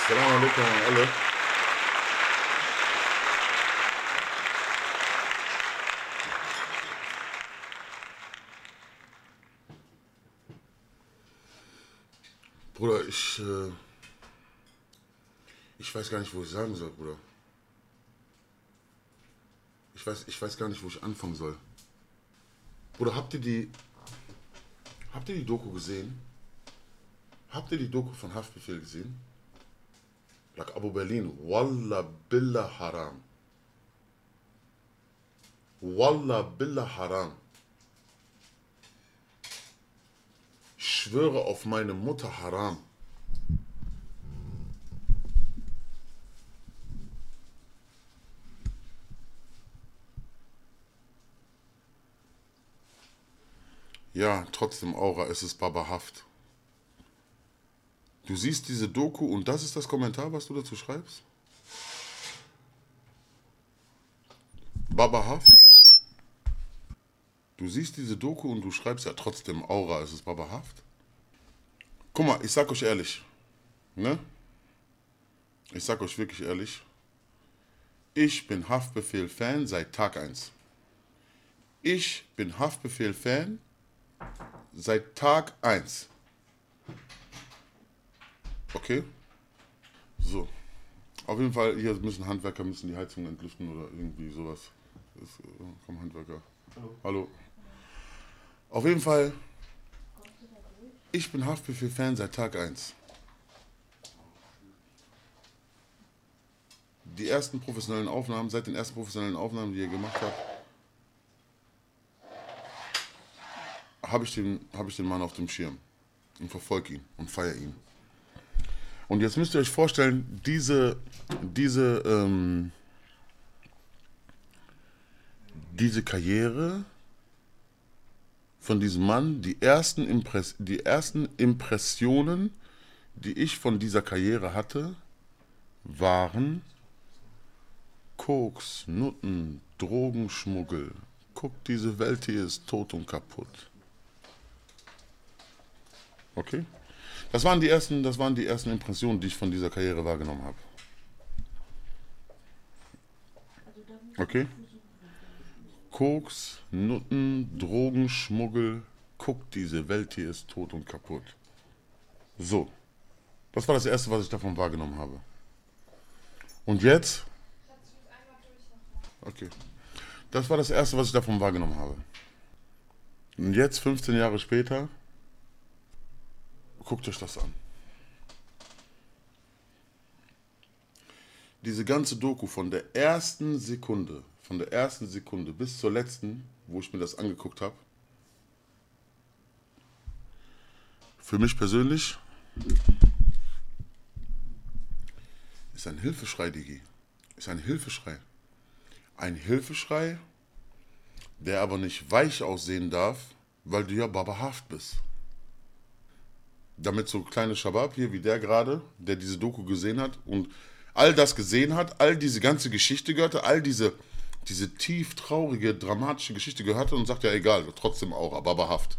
Salam alaikum an alle. Bruder, ich weiß gar nicht, wo ich sagen soll, Bruder. Ich weiß gar nicht, wo ich anfangen soll. Bruder, habt ihr die Doku gesehen? Habt ihr die Doku von Haftbefehl gesehen? Like Abu Berlin, Wallah Billah Haram. Wallah Billah Haram. Ich schwöre auf meine Mutter Haram. Ja, trotzdem Aura, es ist babahaft. Du siehst diese Doku und das ist das Kommentar, was du dazu schreibst? Babahaft? Du siehst diese Doku und du schreibst ja trotzdem Aura, es ist babahaft? Guck mal, ich sag euch ehrlich, ne? Ich sag euch wirklich ehrlich, ich bin Haftbefehl-Fan seit Tag 1. Ich bin Haftbefehl-Fan seit Tag 1. Okay? So. Auf jeden Fall, hier müssen Handwerker die Heizung entlüften oder irgendwie sowas. Komm, Handwerker. Hallo. Auf jeden Fall, ich bin Haftbefehl-Fan seit Tag 1. Die ersten professionellen Aufnahmen, seit den ersten professionellen Aufnahmen, die ihr gemacht habt, habe ich den Mann auf dem Schirm und verfolge ihn und feiere ihn. Und jetzt müsst ihr euch vorstellen, diese Karriere von diesem Mann, die ersten Impressionen, die ich von dieser Karriere hatte, waren Koks, Nutten, Drogenschmuggel. Guck, diese Welt hier ist tot und kaputt. Okay? Das waren die ersten Impressionen, die ich von dieser Karriere wahrgenommen habe. Okay? Koks, Nutten, Drogenschmuggel. Guck, diese Welt hier ist tot und kaputt. So. Das war das Erste, was ich davon wahrgenommen habe. Und jetzt? Okay. Das war das Erste, was ich davon wahrgenommen habe. Und jetzt, 15 Jahre später, guckt euch das an. Diese ganze Doku von der ersten Sekunde bis zur letzten, wo ich mir das angeguckt habe, für mich persönlich ist ein Hilfeschrei, Digi. Ist ein Hilfeschrei. Ein Hilfeschrei, der aber nicht weich aussehen darf, weil du ja babahaft bist. Damit so kleine Schabab hier wie der gerade, der diese Doku gesehen hat und all das gesehen hat, all diese ganze Geschichte gehört hat, all diese tief traurige, dramatische Geschichte gehört hat und sagt, ja egal, trotzdem auch, babahaft.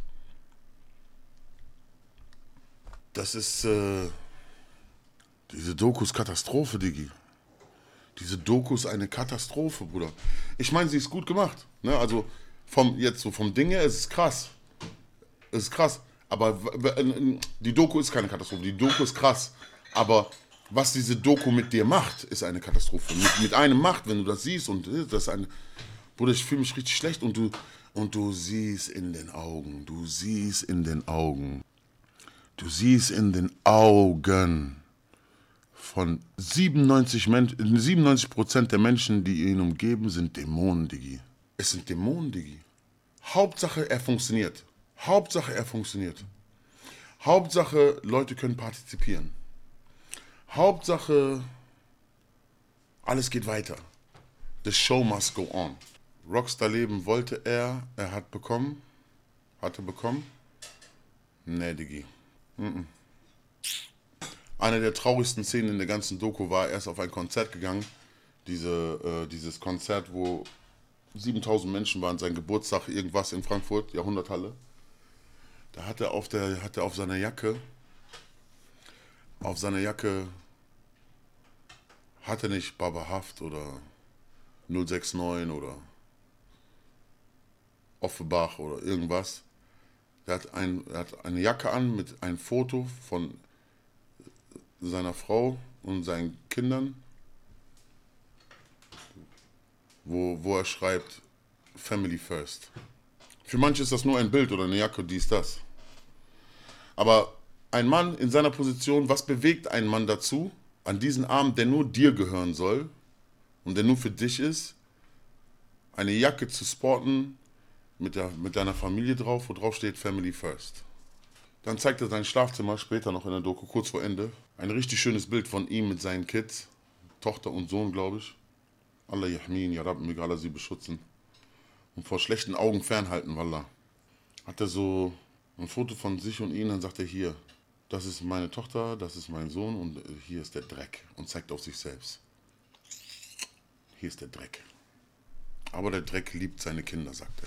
Das ist, diese Doku ist Katastrophe, Digi. Diese Doku ist eine Katastrophe, Bruder. Ich meine, sie ist gut gemacht. Ne? Also vom Ding her ist es krass. Es ist krass. Aber die Doku ist keine Katastrophe. Die Doku ist krass. Aber was diese Doku mit dir macht, ist eine Katastrophe. Mit einem macht, wenn du das siehst und das ist eine. Bruder, ich fühle mich richtig schlecht und du siehst in den Augen. Du siehst in den Augen. Du siehst in den Augen von 97% der Menschen, die ihn umgeben, sind Dämonen, Digi. Es sind Dämonen, Digi. Hauptsache, er funktioniert. Hauptsache, Leute können partizipieren. Hauptsache, alles geht weiter. The show must go on. Rockstar-Leben wollte er hatte bekommen. Nee, Digi. Eine der traurigsten Szenen in der ganzen Doku war, er ist auf ein Konzert gegangen. Dieses Konzert, wo 7000 Menschen waren, sein Geburtstag, irgendwas in Frankfurt, Jahrhunderthalle. Da hat er auf seiner Jacke Hat er nicht Baba Haft oder 069 oder Offenbach oder irgendwas. Er hat eine Jacke an mit einem Foto von seiner Frau und seinen Kindern, wo er schreibt, Family First. Für manche ist das nur ein Bild oder eine Jacke, dies, das. Aber ein Mann in seiner Position, was bewegt einen Mann dazu, an diesen Abend, der nur dir gehören soll und der nur für dich ist, eine Jacke zu sporten mit deiner Familie drauf, wo drauf steht Family First. Dann zeigt er sein Schlafzimmer später noch in der Doku, kurz vor Ende. Ein richtig schönes Bild von ihm mit seinen Kids, Tochter und Sohn, glaube ich. Allah Yahmin, Ya Rab, möge Allah sie beschützen. Und vor schlechten Augen fernhalten, Wallah. Hat er so ein Foto von sich und ihn, dann sagt er hier, das ist meine Tochter, das ist mein Sohn und hier ist der Dreck. Und zeigt auf sich selbst. Hier ist der Dreck. Aber der Dreck liebt seine Kinder, sagt er.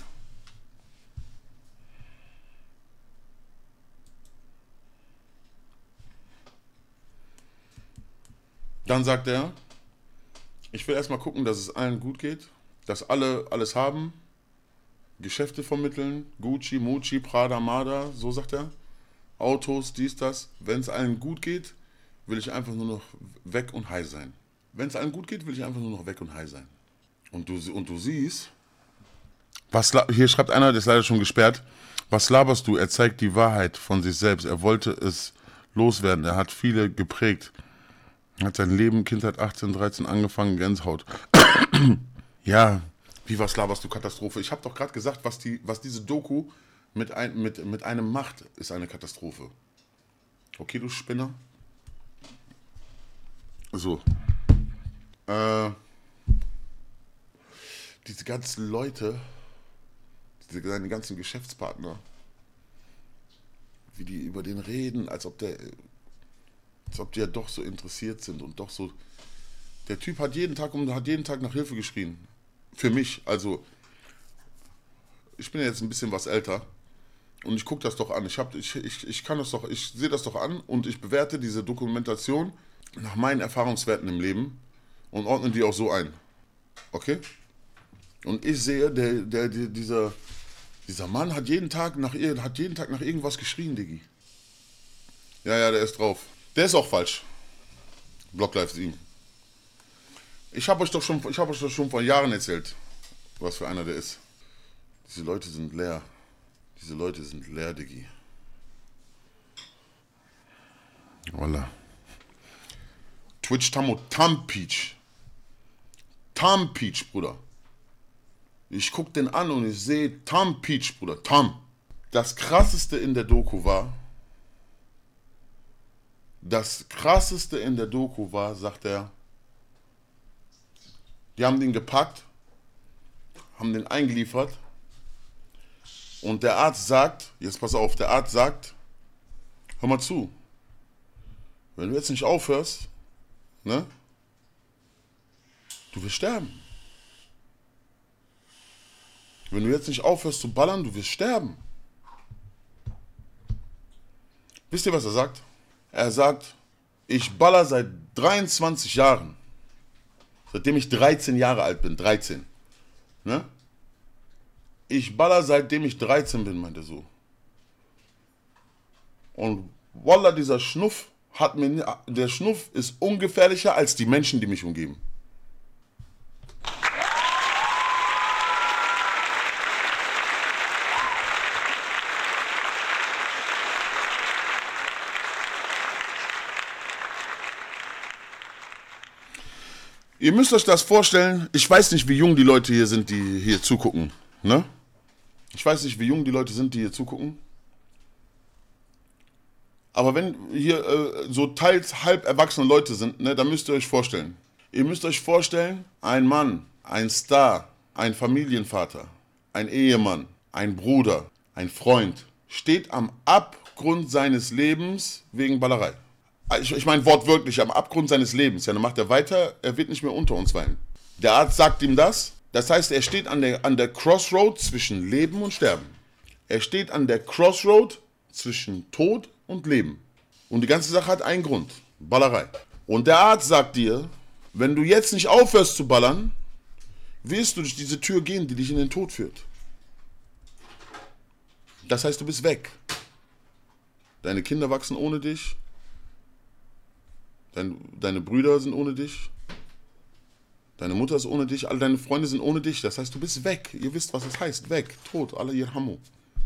Dann sagt er, ich will erstmal gucken, dass es allen gut geht, dass alle alles haben, Geschäfte vermitteln, Gucci, Mucci, Prada, Mada, so sagt er, Autos, dies, das. Wenn es allen gut geht, will ich einfach nur noch weg und high sein. Wenn es allen gut geht, will ich einfach nur noch weg und high sein. Und du siehst, hier schreibt einer, der ist leider schon gesperrt, was laberst du? Er zeigt die Wahrheit von sich selbst. Er wollte es loswerden. Er hat viele geprägt. Er hat sein Leben, Kindheit 18, 13 angefangen, Gänsehaut. Ja, wie was laberst du, Katastrophe? Ich habe doch gerade gesagt, was diese Doku mit einem macht, ist eine Katastrophe. Okay, du Spinner? So. Diese ganzen Leute, seine ganzen Geschäftspartner, wie die über den reden, als ob die ja doch so interessiert sind und doch so. Der Typ hat jeden Tag nach Hilfe geschrien. Für mich, also ich bin ja jetzt ein bisschen was älter und ich gucke das doch an. Ich sehe das doch an und ich bewerte diese Dokumentation nach meinen Erfahrungswerten im Leben und ordne die auch so ein. Okay? Und ich sehe, dieser Mann hat jeden Tag nach irgendwas geschrien, Diggi. Ja, der ist drauf. Der ist auch falsch. Blocklife 7. Ich habe euch doch schon vor Jahren erzählt, was für einer der ist. Diese Leute sind leer. Diese Leute sind leer, Diggi. Voila. Twitch Tammo Tampeach. Tampeach, Bruder. Ich guck den an und ich sehe Tampeach, Bruder. Tam. Das krasseste in der Doku war, sagt er, die haben den gepackt, haben den eingeliefert und der Arzt sagt, jetzt pass auf, hör mal zu, wenn du jetzt nicht aufhörst, ne, du wirst sterben. Wenn du jetzt nicht aufhörst zu ballern, du wirst sterben. Wisst ihr, was er sagt? Er sagt, ich baller seit 23 Jahren. Seitdem ich 13 Jahre alt bin. 13. Ne? Ich baller seitdem ich 13 bin, meint er so. Und Wallah, der Schnuff ist ungefährlicher als die Menschen, die mich umgeben. Ihr müsst euch das vorstellen, ich weiß nicht, wie jung die Leute hier sind, die hier zugucken. Ne? Ich weiß nicht, wie jung die Leute sind, die hier zugucken. Aber wenn hier so teils halb erwachsene Leute sind, ne, dann müsst ihr euch vorstellen. Ihr müsst euch vorstellen, ein Mann, ein Star, ein Familienvater, ein Ehemann, ein Bruder, ein Freund, steht am Abgrund seines Lebens wegen Ballerei. Ich meine wortwörtlich, am Abgrund seines Lebens. Ja, dann macht er weiter, er wird nicht mehr unter uns weilen. Der Arzt sagt ihm das. Das heißt, er steht an der Crossroad zwischen Leben und Sterben. Er steht an der Crossroad zwischen Tod und Leben. Und die ganze Sache hat einen Grund. Ballerei. Und der Arzt sagt dir, Wenn du jetzt nicht aufhörst zu ballern, wirst du durch diese Tür gehen, die dich in den Tod führt. Das heißt, du bist weg. Deine Kinder wachsen ohne dich. Deine Brüder sind ohne dich. Deine Mutter ist ohne dich. Alle deine Freunde sind ohne dich. Das heißt, du bist weg. Ihr wisst, was das heißt. Weg. Tod. Allah yirhamu.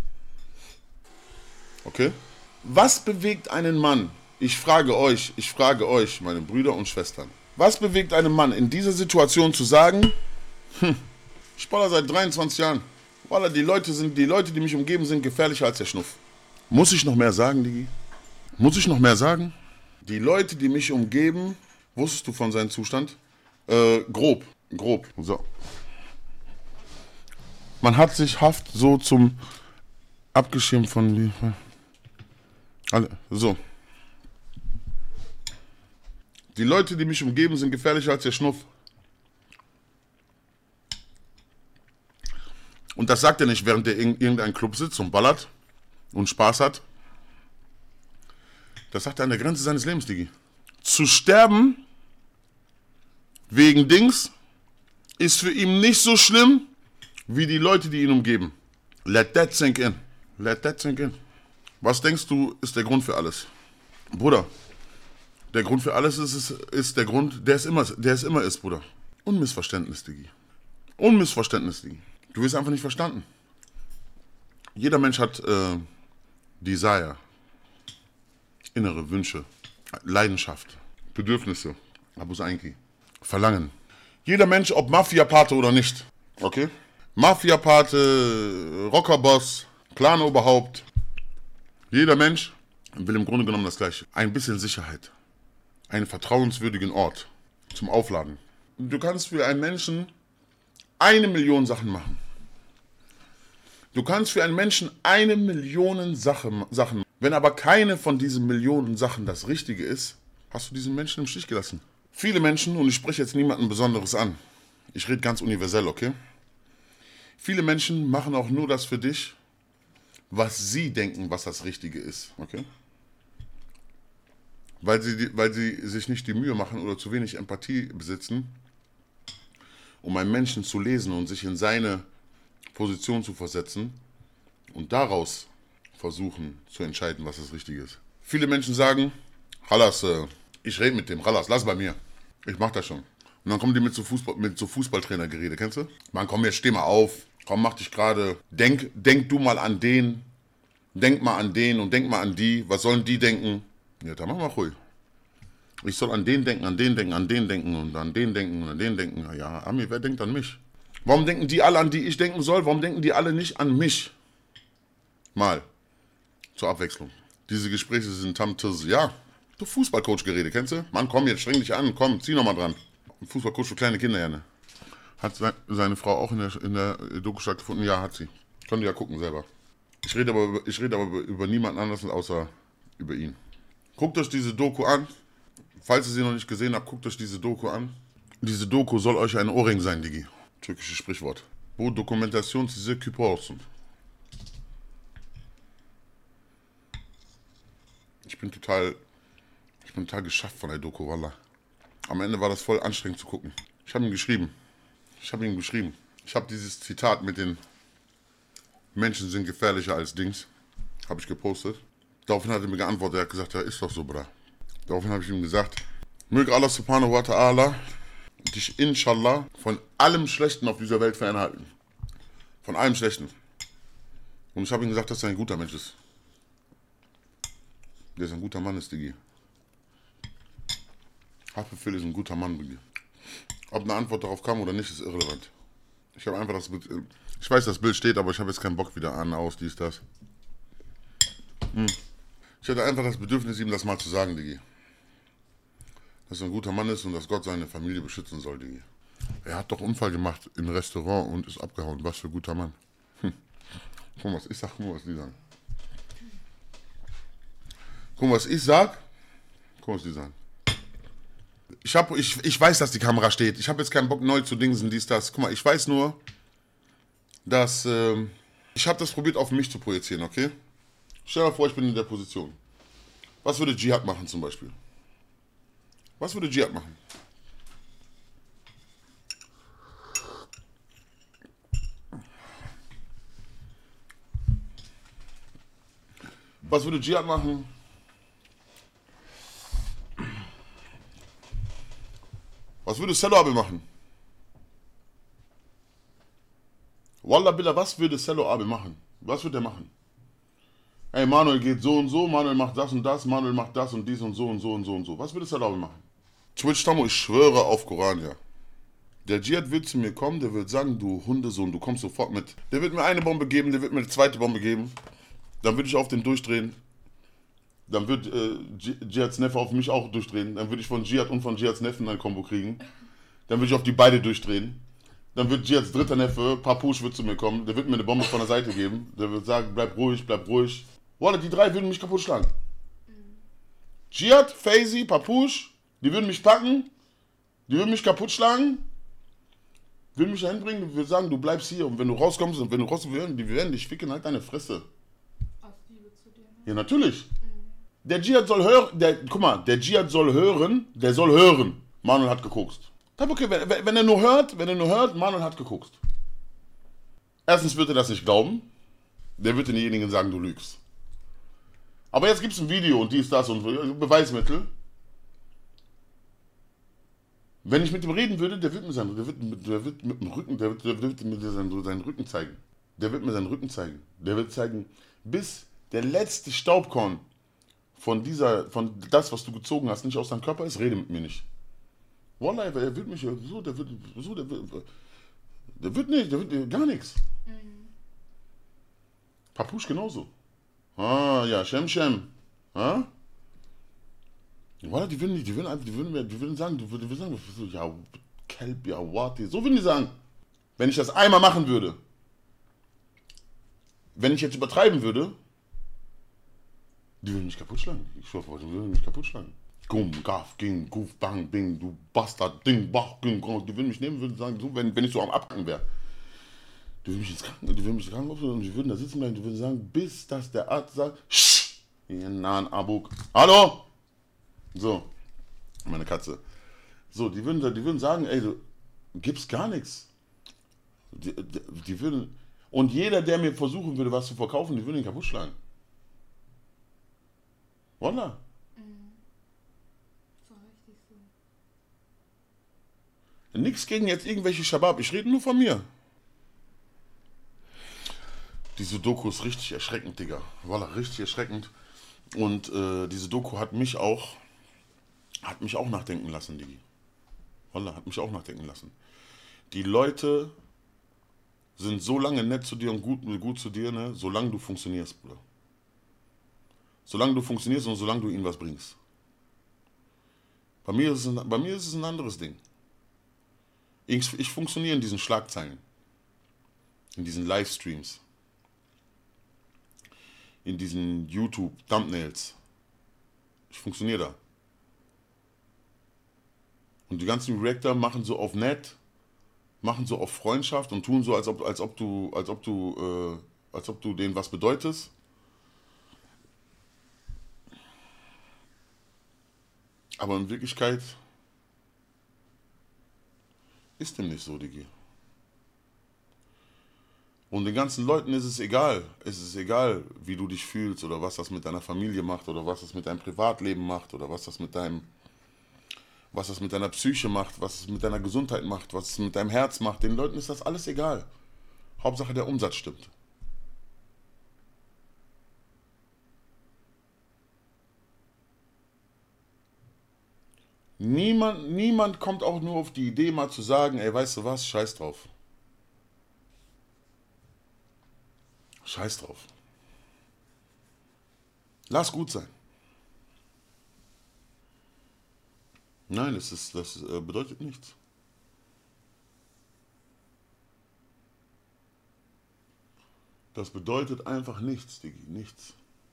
Okay? Was bewegt einen Mann? Ich frage euch, meine Brüder und Schwestern. Was bewegt einen Mann in dieser Situation zu sagen, ich baller seit 23 Jahren. Wallah, die Leute, die mich umgeben, sind gefährlicher als der Schnuff. Muss ich noch mehr sagen, Digi? Muss ich noch mehr sagen? Die Leute, die mich umgeben, wusstest du von seinem Zustand? Grob. So. Man hat sich Haft so zum abgeschirmt von alle. So. Die Leute, die mich umgeben, sind gefährlicher als der Schnuff. Und das sagt er nicht, während er in irgendeinem Club sitzt und ballert und Spaß hat. Das sagt er an der Grenze seines Lebens, Digi. Zu sterben wegen Dings ist für ihn nicht so schlimm, wie die Leute, die ihn umgeben. Let that sink in. Let that sink in. Was denkst du, ist der Grund für alles? Bruder, der Grund für alles ist der Grund, der es immer ist, Bruder. Unmissverständnis, Digi. Unmissverständnis, Digi. Du wirst einfach nicht verstanden. Jeder Mensch hat Desire, innere Wünsche, Leidenschaft, Bedürfnisse, Abus Einki, Verlangen. Jeder Mensch, ob Mafia-Pate oder nicht, okay? Mafia-Pate, Rockerboss, Clan-Oberhaupt. Jeder Mensch will im Grunde genommen das Gleiche. Ein bisschen Sicherheit, einen vertrauenswürdigen Ort zum Aufladen. Du kannst für einen Menschen 1 Million Sachen machen. Du kannst für einen Menschen 1 Million Sachen machen. Wenn aber keine von diesen Millionen Sachen das Richtige ist, hast du diesen Menschen im Stich gelassen. Viele Menschen, und ich spreche jetzt niemanden Besonderes an, ich rede ganz universell, okay? Viele Menschen machen auch nur das für dich, was sie denken, was das Richtige ist, okay? Weil sie sich nicht die Mühe machen oder zu wenig Empathie besitzen, um einen Menschen zu lesen und sich in seine Position zu versetzen und daraus versuchen zu entscheiden, was das Richtige ist. Viele Menschen sagen, Halas, ich rede mit dem, Halas, lass bei mir. Ich mach das schon. Und dann kommen die mit so Fußballtrainergerede, kennst du? Man, komm, jetzt steh mal auf, komm, mach dich gerade, denk du mal an den, denk mal an den und denk mal an die, was sollen die denken? Ja, dann mach mal ruhig. Ich soll an den denken, an den denken, an den denken und an den denken und an den denken. Ja, Ami, wer denkt an mich? Warum denken die alle, an die ich denken soll? Warum denken die alle nicht an mich? Mal. Zur Abwechslung. Diese Gespräche sind tamtes, ja, du Fußballcoach-Gerede, kennst du? Mann, komm, jetzt streng dich an, komm, zieh nochmal dran. Fußballcoach für kleine Kinder, ja, ne? Hat seine Frau auch in der Doku stattgefunden? Ja, hat sie. Könnt ihr ja gucken selber. Ich rede aber über niemanden anders außer über ihn. Guckt euch diese Doku an. Falls ihr sie noch nicht gesehen habt, guckt euch diese Doku an. Diese Doku soll euch ein Ohrring sein, Digi. Türkisches Sprichwort. Bu dokumentasyon size küpe olsun. Ich bin total geschafft von der Doku, wallah. Am Ende war das voll anstrengend zu gucken. Ich habe ihm geschrieben. Ich habe dieses Zitat mit den Menschen sind gefährlicher als Dings. Habe ich gepostet. Daraufhin hat er mir geantwortet. Er hat gesagt, ja, ist doch so, Bruder. Daraufhin habe ich ihm gesagt, möge Allah subhanahu wa ta'ala dich inshallah von allem Schlechten auf dieser Welt fernhalten. Von allem Schlechten. Und ich habe ihm gesagt, dass er ein guter Mensch ist. Der ist ein guter Mann, ist Digi. Haftbefehl ist ein guter Mann, Digi. Ob eine Antwort darauf kam oder nicht, ist irrelevant. Ich habe einfach das Bild, ich weiß, das Bild steht, aber ich habe jetzt keinen Bock wieder an, aus, dies, das. Ich hatte einfach das Bedürfnis, ihm das mal zu sagen, Digi. Dass er ein guter Mann ist und dass Gott seine Familie beschützen soll, Digi. Er hat doch Unfall gemacht im Restaurant und ist abgehauen. Was für ein guter Mann. Guck mal, was ich sag, guck mal, was die sagen. Guck mal, was ich sag. Guck mal, was die sagen. Ich weiß, dass die Kamera steht. Ich habe jetzt keinen Bock, neu zu dingsen, dies, das. Guck mal, ich weiß nur, dass ich habe das probiert, auf mich zu projizieren, okay? Stell dir vor, ich bin in der Position. Was würde Dschihad machen zum Beispiel? Was würde Dschihad machen? Was würde Jihad machen? Was würde Cello Abel machen? Wallah Billah, was würde Cello Abel machen? Was würde er machen? Ey, Manuel geht so und so, Manuel macht das und das, Manuel macht das und dies und so und so und so und so. Was würde Cello Abel machen? Twitch Tamo, ich schwöre auf Koran, ja. Der Jihad wird zu mir kommen, der wird sagen, du Hundesohn, du kommst sofort mit. Der wird mir eine Bombe geben, der wird mir eine zweite Bombe geben. Dann würde ich auf den durchdrehen. Dann wird Jihads Neffe auf mich auch durchdrehen. Dann würde ich von Jihad und von Jihads Neffen ein Kombo kriegen. Dann würde ich auf die beide durchdrehen. Dann wird Jihads dritter Neffe, Papusch, wird zu mir kommen. Der wird mir eine Bombe von der Seite geben. Der wird sagen, bleib ruhig, bleib ruhig. Wallah, die drei würden mich kaputt schlagen. Jihad, Faizi, Papusch, die würden mich packen. Die würden mich kaputt schlagen. Würden mich dahin bringen, würden sagen, du bleibst hier. Und wenn du rauskommst, die werden dich ficken, halt deine Fresse. Aus Liebe zu dir. Ne? Ja, natürlich. Der Jihad soll hören, guck mal, der Jihad soll hören, der soll hören. Manuel hat gekokst. Okay, wenn er nur hört, Manuel hat gekokst. Erstens wird er das nicht glauben. Der wird denjenigen sagen, du lügst. Aber jetzt gibt es ein Video und dies, das und Beweismittel. Wenn ich mit ihm reden würde, der wird mir seinen Rücken zeigen. Der wird mir seinen Rücken zeigen. Der wird zeigen, bis der letzte Staubkorn von das, was du gezogen hast, nicht aus deinem Körper ist, rede mit mir nicht. Wallah, er wird mich so, der wird gar nichts. Papusch genauso. Ah, ja, Shem. Ah? Wallah, die würden sagen, ja, Kelb, ja, Wati. So würden die sagen. Wenn ich das einmal machen würde, wenn ich jetzt übertreiben würde, die würden mich kaputt schlagen. Ich schwöre, die würden mich kaputt schlagen. Gum, Gaf, Ging, Guf, Bang, Bing, du Bastard, Ding, Bach, Ging, die würden mich nehmen, würden sagen, so, wenn ich so am Abkacken wäre. Die würden mich ins Krankenhaus und die würden da sitzen bleiben, die würden sagen, bis dass der Arzt sagt, Sch, ihr nahen Abuk. Hallo! So, meine Katze. So, die würden sagen, ey, du gibst gar nichts. Die würden, und jeder, der mir versuchen würde, was zu verkaufen, die würden ihn kaputt schlagen. Wallah. So richtig so. Nichts gegen jetzt irgendwelche Shabab, ich rede nur von mir. Diese Doku ist richtig erschreckend, Digga. Wallah, richtig erschreckend. Und diese Doku hat mich auch nachdenken lassen, Digi. Wallah, hat mich auch nachdenken lassen. Die Leute sind so lange nett zu dir und gut zu dir, ne, solange du funktionierst, Bruder. Solange du funktionierst und solange du ihnen was bringst. Bei mir ist es ein anderes Ding. Ich funktioniere in diesen Schlagzeilen. In diesen Livestreams. In diesen YouTube-Thumbnails. Ich funktioniere da. Und die ganzen Reactor machen so auf nett, machen so auf Freundschaft und tun so, als ob du denen was bedeutest. Aber in Wirklichkeit ist dem nicht so, Digi. Und den ganzen Leuten ist es egal. Es ist egal, wie du dich fühlst oder was das mit deiner Familie macht oder was das mit deinem Privatleben macht oder was das mit deiner Psyche macht, was es mit deiner Gesundheit macht, was es mit deinem Herz macht. Den Leuten ist das alles egal. Hauptsache der Umsatz stimmt. Niemand kommt auch nur auf die Idee, mal zu sagen, ey, weißt du was, scheiß drauf. Scheiß drauf. Lass gut sein. Nein, das bedeutet nichts. Das bedeutet einfach nichts, Digi, nichts.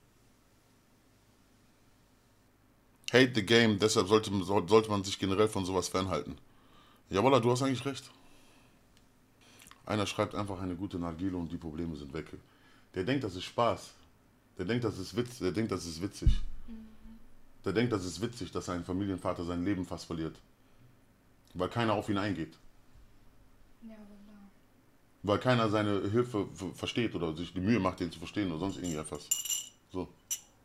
Hate the game, deshalb sollte man sich generell von sowas fernhalten. Ja, Wallah, du hast eigentlich recht. Einer schreibt einfach eine gute Nargile und die Probleme sind weg. Der denkt, das ist Spaß. Der denkt, das ist Witz. Der denkt, das ist witzig. Der denkt, das ist witzig, dass ein Familienvater sein Leben fast verliert. Weil keiner auf ihn eingeht. Ja, Wallah. Weil keiner seine Hilfe versteht oder sich die Mühe macht, den zu verstehen oder sonst irgendwie etwas. So.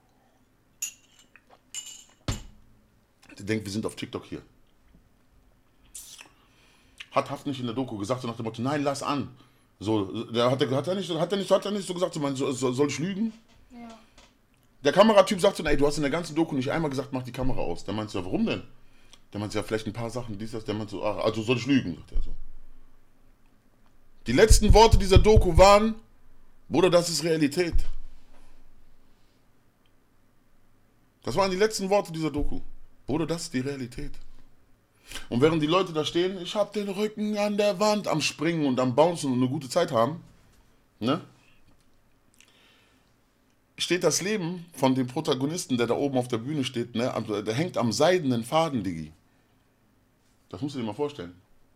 Der denkt, wir sind auf TikTok hier. Hat Haft nicht in der Doku gesagt, so nach dem Motto, nein, lass an. So, hat er nicht so gesagt, soll ich lügen? Ja. Der Kameratyp sagt so, ey, du hast in der ganzen Doku nicht einmal gesagt, mach die Kamera aus. Der meint so, ja, warum denn? Der meint so, ja, vielleicht ein paar Sachen, dies, das. Der meint so, ach, also soll ich lügen, sagt er so. Die letzten Worte dieser Doku waren, Bruder, das ist Realität. Das waren die letzten Worte dieser Doku. Bruder, das ist die Realität. Und während die Leute da stehen, ich hab den Rücken an der Wand, am Springen und am Bouncen und eine gute Zeit haben, ne? Steht das Leben von dem Protagonisten, der da oben auf der Bühne steht, ne? Der hängt am seidenen Faden, Diggi. Das musst du dir mal vorstellen.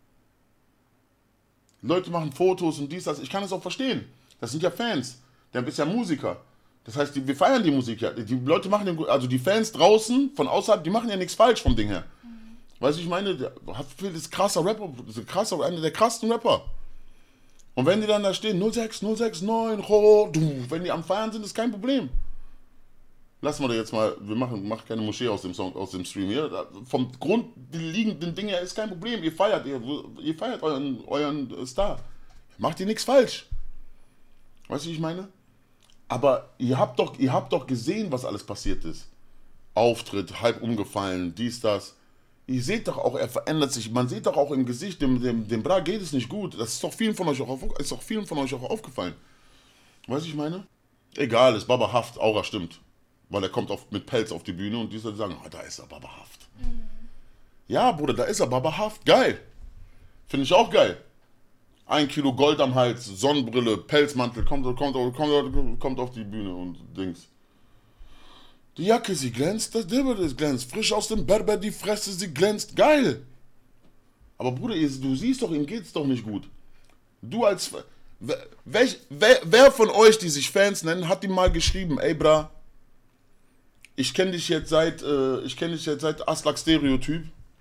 Leute machen Fotos und dies, das. Ich kann es auch verstehen. Das sind ja Fans. Der ist ja Musiker. Das heißt, wir feiern die Musik ja. Die Leute machen den, also die Fans draußen, von außerhalb, die machen ja nichts falsch vom Ding her. Weißt du, ich meine, der ist krasser Rapper, einer der krassesten Rapper. Und wenn die dann da stehen, 06, 069, wenn die am Feiern sind, ist kein Problem. Lassen wir da jetzt mal, wir machen keine Moschee aus dem Song, aus dem Stream hier. Vom grundliegenden Ding her ist kein Problem. Ihr feiert euren Star. Macht ihr nichts falsch. Weißt du, wie ich meine? Aber ihr habt doch gesehen, was alles passiert ist. Auftritt, halb umgefallen, dies, das. Ihr seht doch auch, er verändert sich. Man sieht doch auch im Gesicht, dem Bra geht es nicht gut. Das ist doch vielen von euch auch aufgefallen. Weißt du, ich meine? Egal, ist Baba Haft, Aura stimmt. Weil er kommt mit Pelz auf die Bühne und die sagen, da ist er, Baba Haft. Ja, Bruder, da ist er, Baba Haft. Geil. Finde ich auch geil. 1 Kilo Gold am Hals, Sonnenbrille, Pelzmantel, kommt auf die Bühne und Dings. Die Jacke, sie glänzt, das Dilber, das glänzt. Frisch aus dem Berber, die Fresse, sie glänzt. Geil. Aber Bruder, du siehst doch, ihm geht's doch nicht gut. Du als... Wer von euch, die sich Fans nennen, hat ihm mal geschrieben, ey, Bra, ich kenne dich jetzt seit Aslak Stereotyp.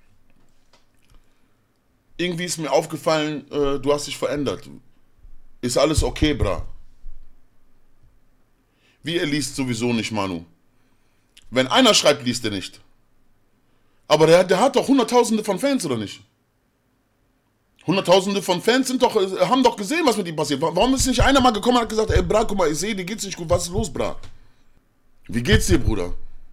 Irgendwie ist mir aufgefallen, du hast dich verändert. Ist alles okay, Bra? Wie, er liest sowieso nicht, Manu. Wenn einer schreibt, liest er nicht. Aber der hat doch Hunderttausende von Fans, oder nicht? Hunderttausende von Fans haben doch gesehen, was mit ihm passiert. Warum ist nicht einer mal gekommen und hat gesagt, ey, Bra, guck mal, ich sehe, dir geht's nicht gut, was ist los, Bra? Wie geht's dir, Bruder?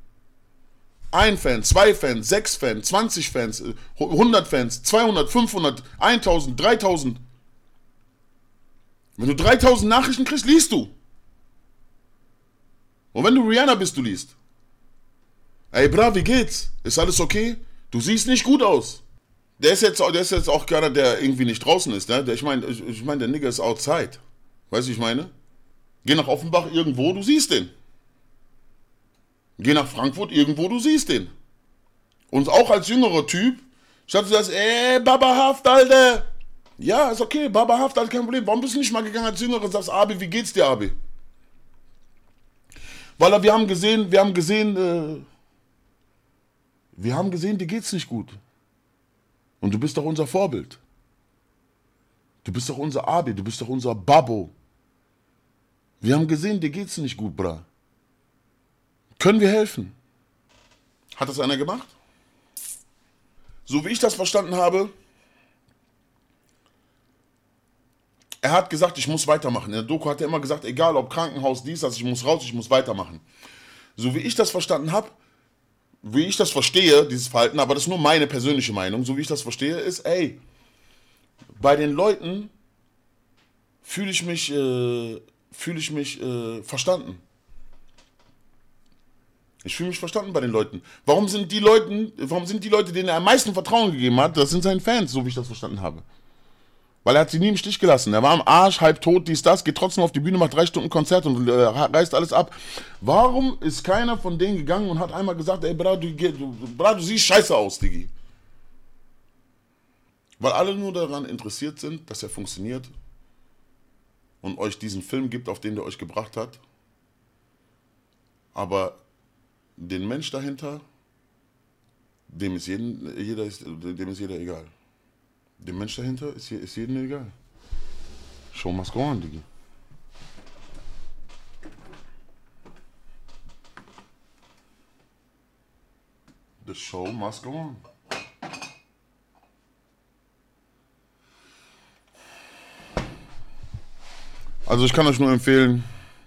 1 Fan, 2 Fans, 6 Fans, 20 Fans, 100 Fans, 200, 500, 1000, 3000. Wenn du 3000 Nachrichten kriegst, liest du. Und wenn du Rihanna bist, du liest. Ey, Bra, wie geht's? Ist alles okay? Du siehst nicht gut aus. Der ist jetzt auch keiner, der irgendwie nicht draußen ist. Ne? Ich meine, der Nigger ist outside. Weißt du, wie ich meine? Geh nach Offenbach irgendwo, du siehst den. Geh nach Frankfurt irgendwo, du siehst den. Und auch als jüngerer Typ, statt du sagst, ey, Baba Haft, Alter. Ja, ist okay, Baba Haft, Alter, kein Problem. Warum bist du nicht mal gegangen als Jüngerer und sagst, Abi, wie geht's dir, Abi? Weil wir haben gesehen, dir geht's nicht gut. Und du bist doch unser Vorbild. Du bist doch unser Abi, du bist doch unser Babo. Wir haben gesehen, dir geht's nicht gut, Bra. Können wir helfen? Hat das einer gemacht? So wie ich das verstanden habe, er hat gesagt, ich muss weitermachen. In der Doku hat er immer gesagt, egal ob Krankenhaus, dies, das, ich muss raus, ich muss weitermachen. So wie ich das verstanden habe, wie ich das verstehe, dieses Verhalten, aber das ist nur meine persönliche Meinung, so wie ich das verstehe, ist, ey, bei den Leuten fühle ich mich verstanden. Ich fühle mich verstanden bei den Leuten. Warum sind die Leute, denen er am meisten Vertrauen gegeben hat, das sind seine Fans, so wie ich das verstanden habe. Weil er hat sie nie im Stich gelassen. Er war am Arsch, halb tot, dies, das, geht trotzdem auf die Bühne, macht 3 Stunden Konzert und reißt alles ab. Warum ist keiner von denen gegangen und hat einmal gesagt, ey, Bra, du siehst scheiße aus, Diggi. Weil alle nur daran interessiert sind, dass er funktioniert und euch diesen Film gibt, auf den der euch gebracht hat. Aber den Mensch dahinter, dem ist jeder egal. Dem Mensch dahinter ist jedem egal. Show must go on, Diggi. The show must go on. Also ich kann euch nur empfehlen,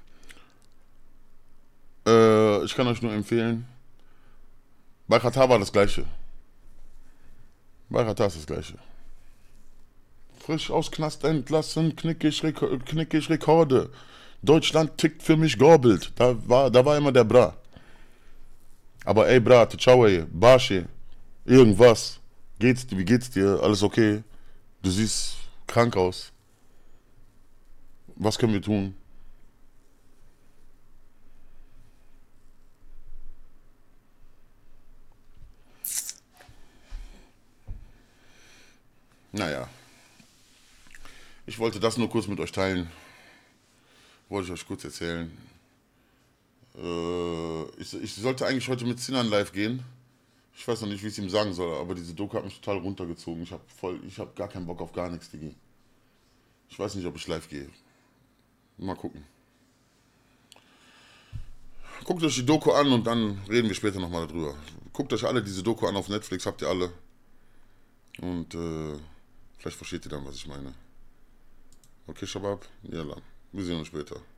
bei Katar war das Gleiche. Bei Katar ist das Gleiche. Frisch aus Knast entlassen, knickig Rekorde. Deutschland tickt für mich Gorbelt. Da war immer der Bra. Aber ey Bra, ciao ey, Barsche, irgendwas. Wie geht's dir? Alles okay? Du siehst krank aus. Was können wir tun? Naja. Ich wollte das nur kurz mit euch teilen. Wollte ich euch kurz erzählen. Ich sollte eigentlich heute mit Sinan live gehen. Ich weiß noch nicht, wie ich es ihm sagen soll, aber diese Doku hat mich total runtergezogen. Ich hab gar keinen Bock auf gar nichts, Digi. Ich weiß nicht, ob ich live gehe. Mal gucken. Guckt euch die Doku an und dann reden wir später nochmal darüber. Guckt euch alle diese Doku an auf Netflix, habt ihr alle. Und vielleicht versteht ihr dann, was ich meine. Okay, Shabab, Yalla. Wir sehen uns später.